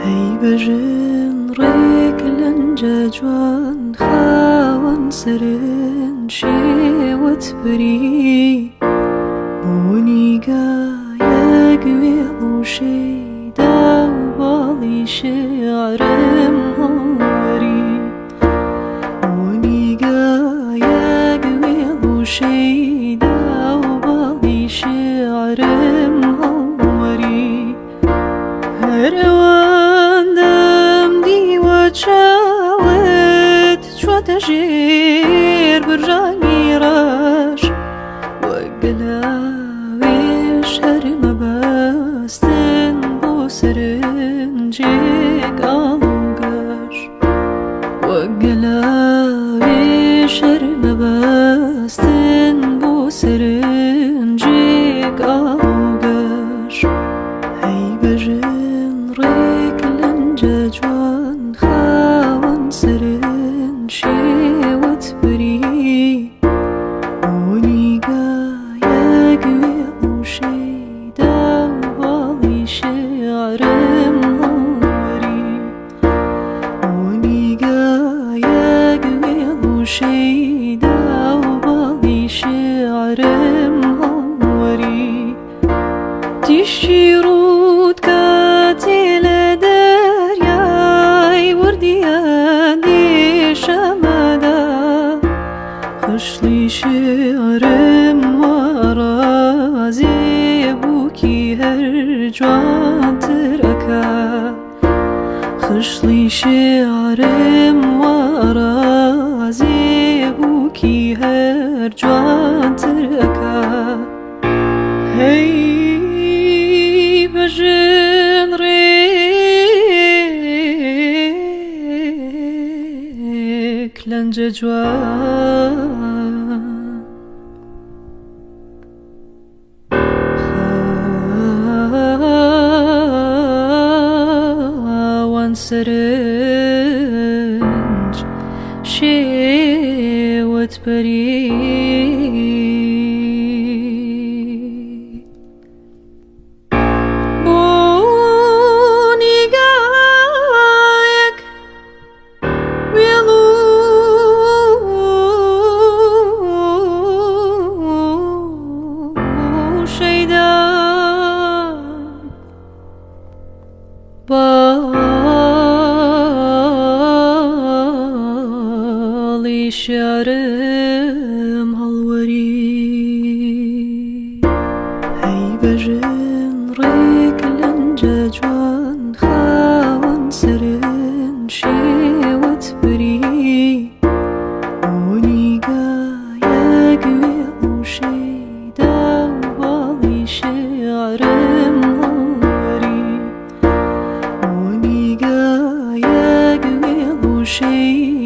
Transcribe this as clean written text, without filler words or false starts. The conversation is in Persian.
هەی بەژن ڕێک لەنجە جوان خاوەن سەرن شێوەت بەری بۆ نیگایەک وێڵ و شەیدا و باڵی شێعرم هەڵوەری بۆ نیگایەک وێڵ و شەیدا و باڵی شێعرم هەڵوەری هەر ئەوەندەم دیوە چاوت چواتە ژێر برژانی ڕەش وەک گەلاوێش هەر مەبەستن بۆ سەرنجێک ئاڵ و گەش وەک گەلاوێش هەر مەبەستن بۆ سەرنجێک ئاڵ و گەش هەی بەژن ڕێک لەنجە جوان خاوەن سەرن شێوەت بەری بۆ نیگایەک وێڵ و شەیدا و باڵی شێعرم هەڵوەری بۆ نیگایەک وێڵ و شەیدا و باڵی شێعرم هەڵوەری تیشی ڕوود کاتێ لە دەریای وردیە لێشەمەدا خشلی شێعرم وەڕازێ بووکی هەر جوانتر ئەکا خشلی شێعرم وەڕازێ بووکی هەر جوانتر ئەکا هەی بەژن ڕێک لەنجە جوان خاوەن سەرنج شێوەت بەری باڵی شێعرم هەڵوەری هەی بەژن ڕێک لەنجە جوان خاوەن سەرن شێوەت بەری بۆ نیگایەک وێڵ و شەیدا و باڵی شێعرم هەڵوەری بۆ نیگایەک وێڵ و شەیدا